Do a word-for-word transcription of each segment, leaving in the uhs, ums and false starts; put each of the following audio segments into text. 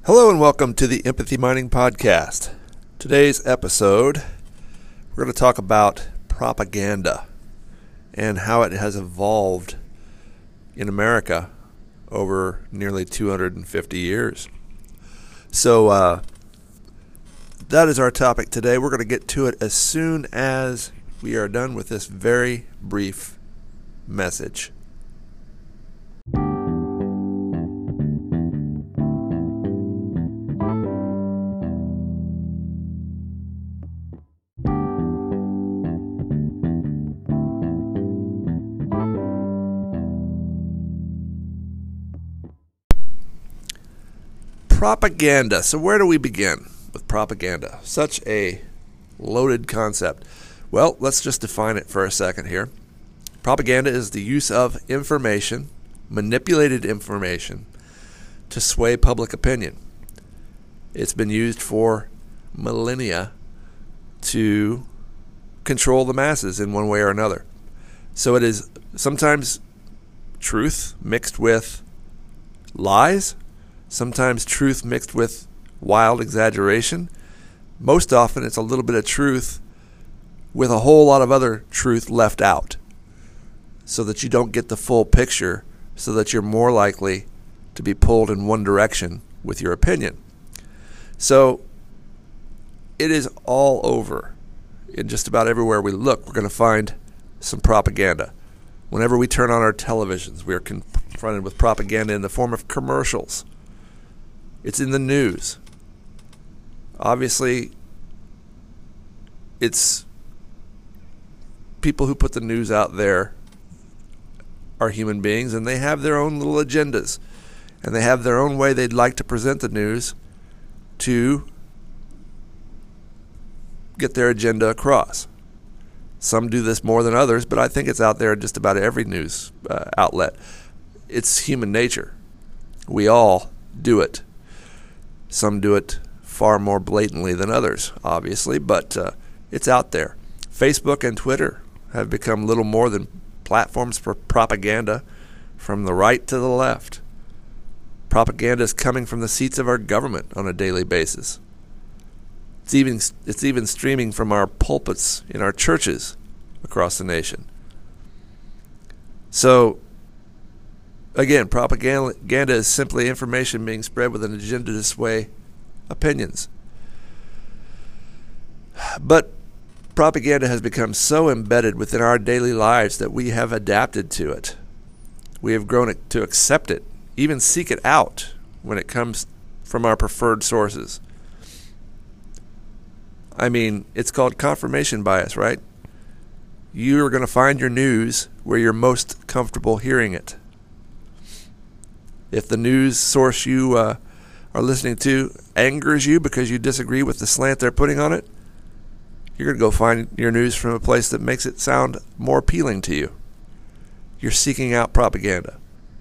Hello and welcome to the Empathy Mining Podcast. Today's episode, we're going to talk about propaganda and how it has evolved in America over nearly two hundred fifty years. So uh, that is our topic today. We're going to get to it as soon as we are done with this very brief message. Propaganda. So where do we begin with propaganda? Such a loaded concept. Well, let's just define it for a second here. Propaganda is the use of information, manipulated information, to sway public opinion. It's been used for millennia to control the masses in one way or another. So it is sometimes truth mixed with lies, sometimes truth mixed with wild exaggeration. Most often it's a little bit of truth with a whole lot of other truth left out so that you don't get the full picture, so that you're more likely to be pulled in one direction with your opinion. So it is all over. In just about everywhere we look, we're going to find some propaganda. Whenever we turn on our televisions, we are confronted with propaganda in the form of commercials. It's in the news. Obviously, it's people who put the news out there are human beings, and they have their own little agendas, and they have their own way they'd like to present the news to get their agenda across. Some do this more than others, but I think it's out there in just about every news uh, outlet. It's human nature. We all do it. Some do it far more blatantly than others, obviously, but uh, it's out there. Facebook and Twitter have become little more than platforms for propaganda from the right to the left. Propaganda is coming from the seats of our government on a daily basis. It's even, it's even streaming from our pulpits in our churches across the nation. So, again, propaganda is simply information being spread with an agenda to sway opinions. But propaganda has become so embedded within our daily lives that we have adapted to it. We have grown to accept it, even seek it out when it comes from our preferred sources. I mean, it's called confirmation bias, right? You're going to find your news where you're most comfortable hearing it. If the news source you uh, are listening to angers you because you disagree with the slant they're putting on it, you're going to go find your news from a place that makes it sound more appealing to you. You're seeking out propaganda.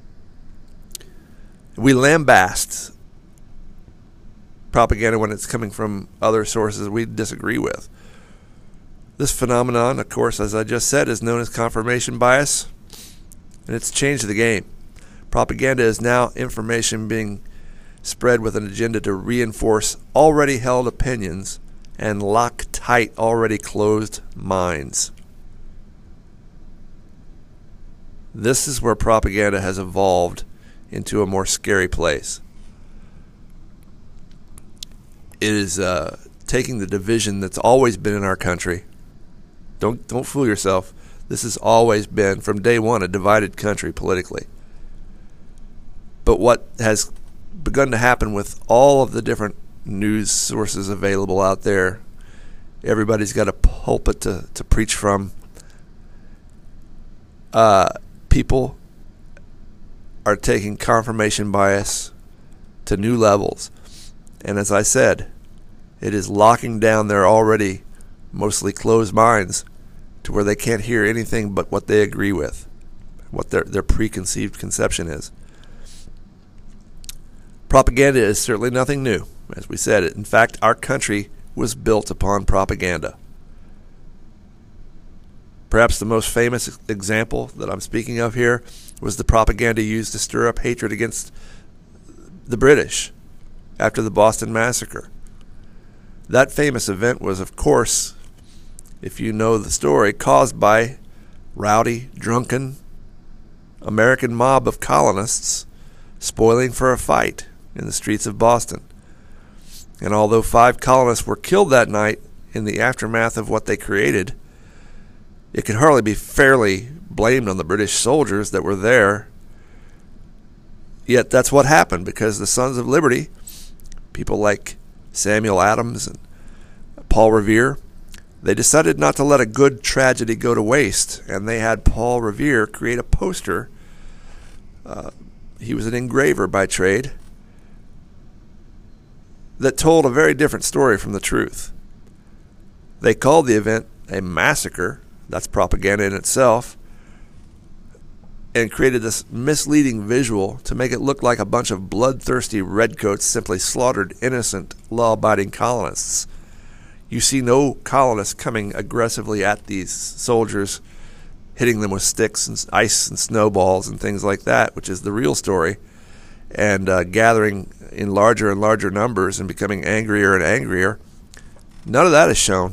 We lambast propaganda when it's coming from other sources we disagree with. This phenomenon, of course, as I just said, is known as confirmation bias, and it's changed the game. Propaganda is now information being spread with an agenda to reinforce already held opinions and lock tight already closed minds. This is where propaganda has evolved into a more scary place. It is uh, taking the division that's always been in our country. Don't don't fool yourself. This has always been, from day one, a divided country politically. But what has begun to happen with all of the different news sources available out there, everybody's got a pulpit to, to preach from. Uh, people are taking confirmation bias to new levels. And as I said, it is locking down their already mostly closed minds to where they can't hear anything but what they agree with, what their, their preconceived conception is. Propaganda is certainly nothing new, as we said. In fact, our country was built upon propaganda. Perhaps the most famous example that I'm speaking of here was the propaganda used to stir up hatred against the British after the Boston Massacre. That famous event was, of course, if you know the story, caused by rowdy, drunken American mob of colonists spoiling for a fight in the streets of Boston. And although five colonists were killed that night in the aftermath of what they created, it could hardly be fairly blamed on the British soldiers that were there. Yet that's what happened, because the Sons of Liberty, people like Samuel Adams and Paul Revere, they decided not to let a good tragedy go to waste, and they had Paul Revere create a poster. Uh, he was an engraver by trade that told a very different story from the truth. They called the event a massacre, that's propaganda in itself, and created this misleading visual to make it look like a bunch of bloodthirsty redcoats simply slaughtered innocent, law-abiding colonists. You see no colonists coming aggressively at these soldiers, hitting them with sticks and ice and snowballs and things like that, which is the real story, and uh, gathering in larger and larger numbers and becoming angrier and angrier. None of that is shown.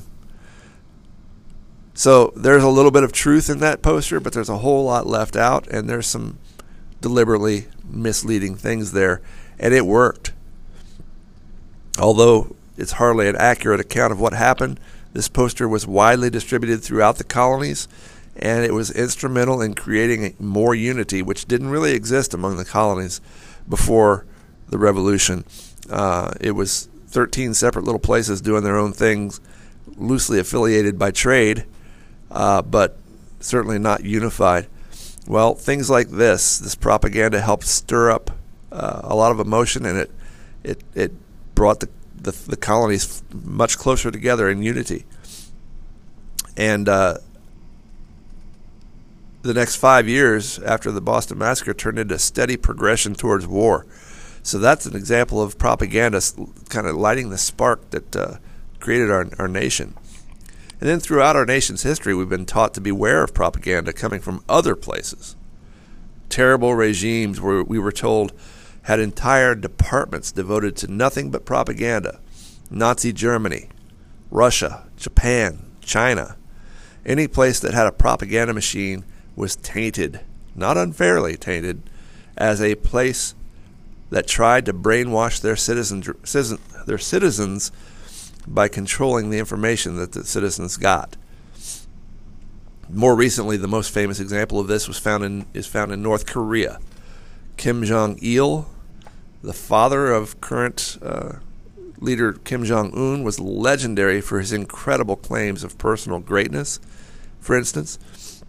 So there's a little bit of truth in that poster, but there's a whole lot left out, and there's some deliberately misleading things there, and it worked. Although it's hardly an accurate account of what happened, this poster was widely distributed throughout the colonies, and it was instrumental in creating more unity, which didn't really exist among the colonies before the Revolution. Uh, it was thirteen separate little places doing their own things, loosely affiliated by trade, uh, but certainly not unified. Well, things like this, this propaganda helped stir up uh, a lot of emotion, and it it it brought the the, the colonies much closer together in unity. And uh, the next five years after the Boston Massacre turned into a steady progression towards war. So that's an example of propaganda kind of lighting the spark that uh, created our, our nation. And then throughout our nation's history, we've been taught to beware of propaganda coming from other places. Terrible regimes where we were told had entire departments devoted to nothing but propaganda. Nazi Germany, Russia, Japan, China. Any place that had a propaganda machine was tainted, not unfairly tainted, as a place that tried to brainwash their citizens, their citizens by controlling the information that the citizens got. More recently, the most famous example of this was found in is found in North Korea. Kim Jong-il, the father of current uh, leader Kim Jong-un, was legendary for his incredible claims of personal greatness. For instance,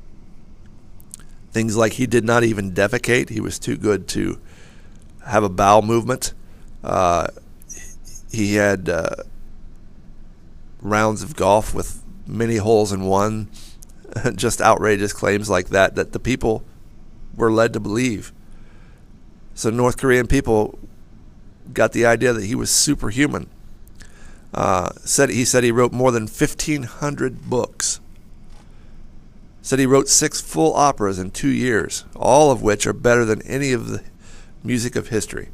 things like he did not even defecate. He was too good to have a bowel movement. Uh, he had uh, rounds of golf with many holes in one. Just outrageous claims like that that the people were led to believe. So North Korean people got the idea that he was superhuman. Uh, said he said he wrote more than fifteen hundred books. Said he wrote six full operas in two years, all of which are better than any of the music of history.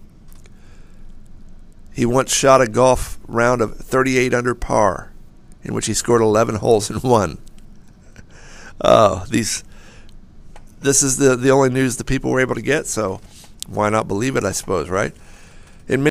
He once shot a golf round of thirty-eight under par, in which he scored eleven holes in one. Oh, these. This is the the only news the people were able to get, so why not believe it, I suppose, right? In many,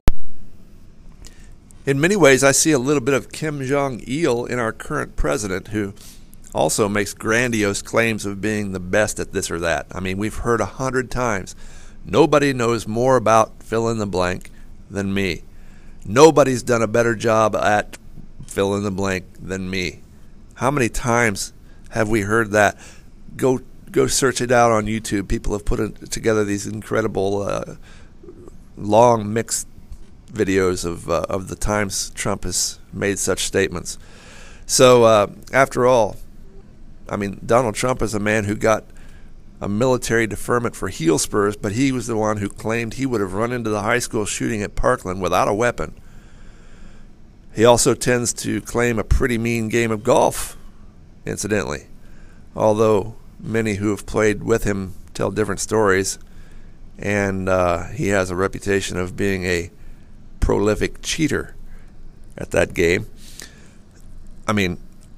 in many ways, I see a little bit of Kim Jong-il in our current president, who also makes grandiose claims of being the best at this or that. I mean, we've heard a hundred times, nobody knows more about fill in the blank than me. Nobody's done a better job at fill in the blank than me. How many times have we heard that? Go go search it out on YouTube. People have put it together these incredible uh, long mixed videos of uh, of the times Trump has made such statements. So uh, after all, I mean, Donald Trump is a man who got a military deferment for heel spurs, but he was the one who claimed he would have run into the high school shooting at Parkland without a weapon. He also tends to claim a pretty mean game of golf, incidentally, although many who have played with him tell different stories, and uh, he has a reputation of being a prolific cheater at that game. I mean,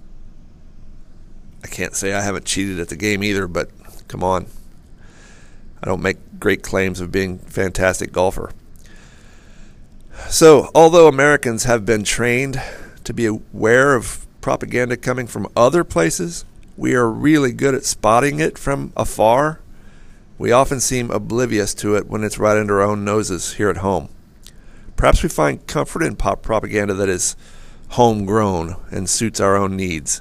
I can't say I haven't cheated at the game either, but come on. I don't make great claims of being a fantastic golfer. So, although Americans have been trained to be aware of propaganda coming from other places, we are really good at spotting it from afar. We often seem oblivious to it when it's right under our own noses here at home. Perhaps we find comfort in pop propaganda that is homegrown and suits our own needs.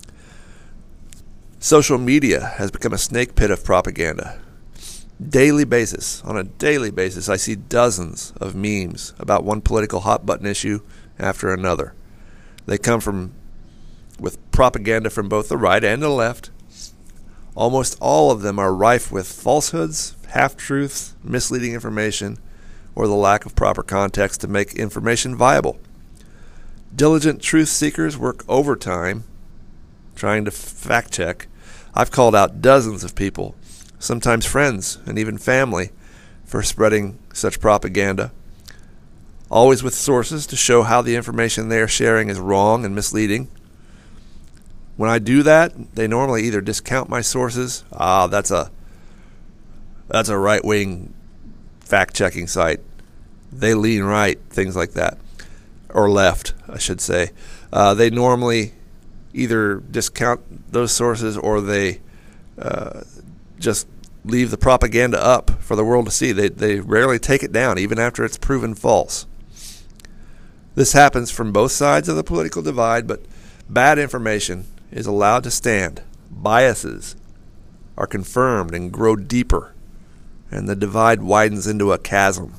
Social media has become a snake pit of propaganda. Daily basis, on a daily basis, I see dozens of memes about one political hot button issue after another. They come from with propaganda from both the right and the left. Almost all of them are rife with falsehoods, half-truths, misleading information, or the lack of proper context to make information viable. Diligent truth seekers work overtime trying to fact check. I've called out dozens of people, sometimes friends and even family, for spreading such propaganda, always with sources to show how the information they are sharing is wrong and misleading. When I do that, they normally either discount my sources, ah, that's a that's a right-wing fact-checking site, they lean right, things like that, or left, I should say. Uh, they normally either discount those sources or they uh, just leave the propaganda up for the world to see. They, they rarely take it down, even after it's proven false. This happens from both sides of the political divide, but bad information is allowed to stand. Biases are confirmed and grow deeper, and the divide widens into a chasm.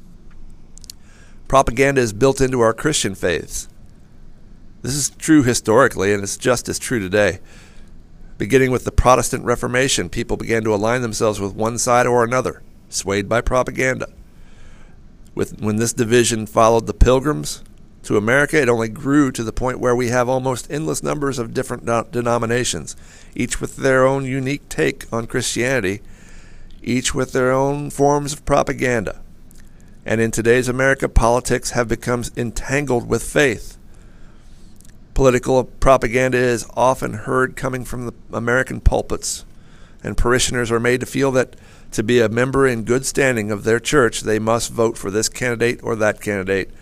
Propaganda is built into our Christian faiths. This is true historically, and it's just as true today. Beginning with the Protestant Reformation, people began to align themselves with one side or another, swayed by propaganda. With, when this division followed the Pilgrims to America, it only grew to the point where we have almost endless numbers of different de- denominations, each with their own unique take on Christianity, each with their own forms of propaganda. And in today's America, politics have become entangled with faith. Political propaganda is often heard coming from the American pulpits, and parishioners are made to feel that to be a member in good standing of their church, they must vote for this candidate or that candidate.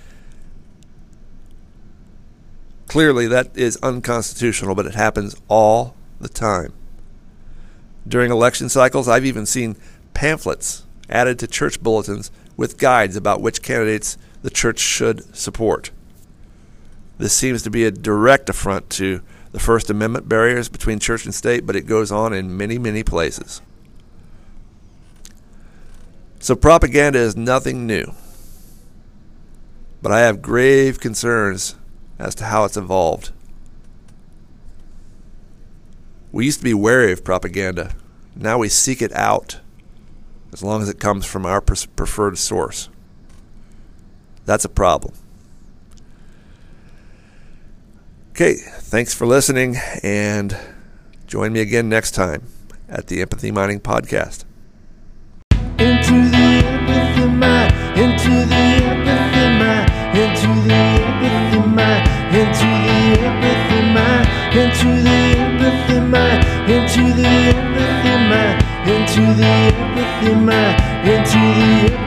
Clearly, that is unconstitutional, but it happens all the time. During election cycles, I've even seen pamphlets added to church bulletins with guides about which candidates the church should support. This seems to be a direct affront to the First Amendment barriers between church and state, but it goes on in many, many places. So propaganda is nothing new, but I have grave concerns as to how it's evolved. We used to be wary of propaganda. Now we seek it out, as long as it comes from our preferred source. That's a problem. Okay, thanks for listening, and join me again next time at the Empathy Mining Podcast. Into the empathy mind, into the empathy mind, into the empathy mind, into the empathy mind, into the empathy mind, into the empathy mind, into the empathy mind, into the